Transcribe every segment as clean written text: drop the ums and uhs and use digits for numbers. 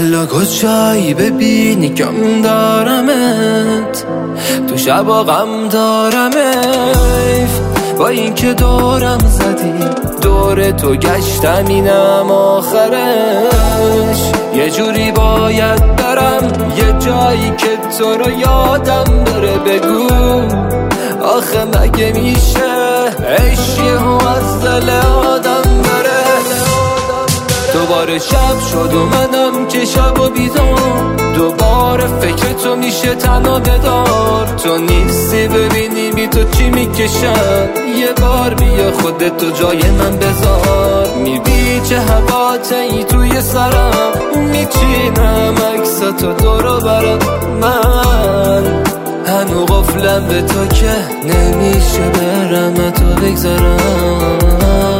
حالا کجایی ببینی کم دارمت، تو شبا غم دارمت. با این که دورم زدی دور تو گشتم اینم آخرش. یه جوری باید برم یه جایی که تو رو یادم بره. بگو آخه مگه میشه عشقی از دل آدم بره. دوباره شب شد و منم که شب و بیدار، دوباره فکر تو میشه تنها بدار. تو نیستی ببینی بی تو چی میکشم. یه بار بیا خودتو جای من بذار. میبی چه هواتایی توی سرم، میچینم عکساتو دورو برم. من هنو قفلم به تو که نمیشه برم تو بگذارم.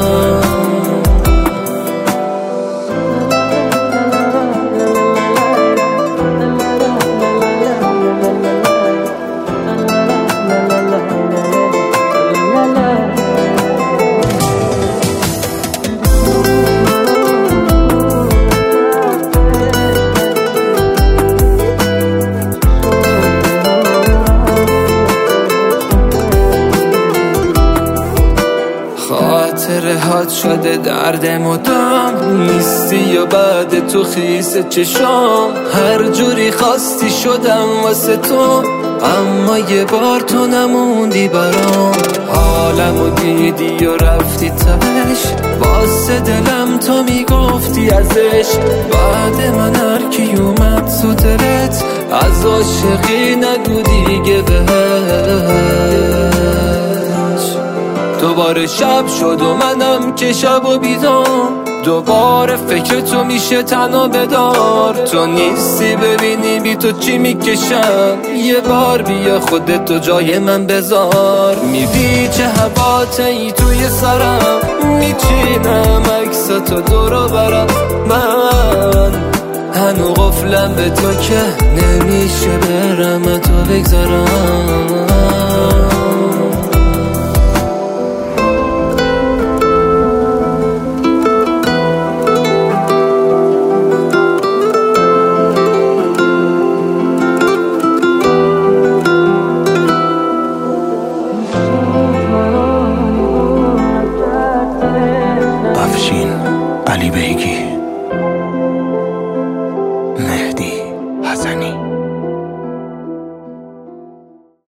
خاطرهات شده درد مدام، نیستی و بعد تو خیس چشام. هر جوری خواستی شدم واسه تو، اما یه بار تو نموندی برام. حالمو دیدی و رفتی تش، واسه دلم تو میگفتی ازش. بعد من هر کی اومد تو دلت، از عاشقی نگو دیگه بهش. دوباره شب شد و منم که شب و بیدار، دوباره فکر تو میشه تنها بدار. تو نیستی ببینی بی تو چی میکشم. یه بار بیا خودتو جای من بذار. میبی چه هواتایی توی سرم، میچینم عکساتو دورو برم. من هنو قفلم به تو که نمیشه برم تو بگذارم. علی بیگی، مهدی حسنی.